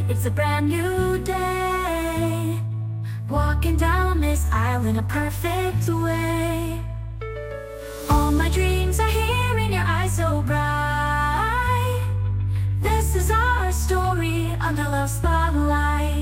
It's a brand new day, walking down this aisle in a perfect way. All my dreams are here in your eyes so bright. This is our story under love spotlight.